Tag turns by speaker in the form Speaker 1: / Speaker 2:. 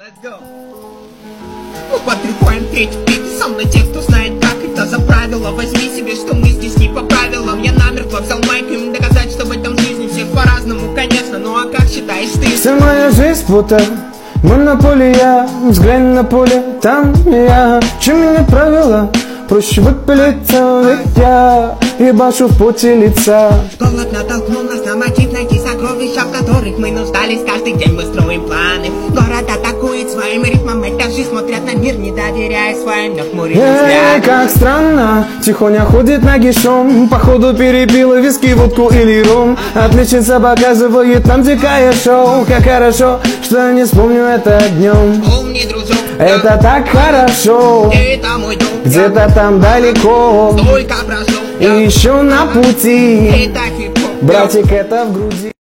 Speaker 1: Let's go. Ну, потрепаем третий бит. Со мной те, кто знает как это за правило. Возьми себе, что мы здесь не по правилам. Я намертво взял майк, им доказать, что в этом жизни всех по-разному, конечно. Ну а как считаешь ты?
Speaker 2: Вся моя жизнь будто монополия. Взглянь на поле, там я. Чем меня правила? Проще выпилиться, ведь я ебашу в поте лица.
Speaker 1: Голод натолкнул нас на мотив найти сокровища, в которых мы нуждались. Каждый день мы строим планы. Город атакует своим ритмом, этажи смотрят на мир, не доверяя своим нахмуренным взглядам.
Speaker 2: Как странно, тихоня ходит нагишом. Походу перепила виски, водку или ром. Отличница показывает нам дикое шоу. Как хорошо, что не вспомню это днем.
Speaker 1: Умный дружок,
Speaker 2: Это так хорошо.
Speaker 1: это мой дом.
Speaker 2: Где-то там далеко,
Speaker 1: Только прошел
Speaker 2: и еще на пути.
Speaker 1: это хип-хоп.
Speaker 2: Братик, это в груди.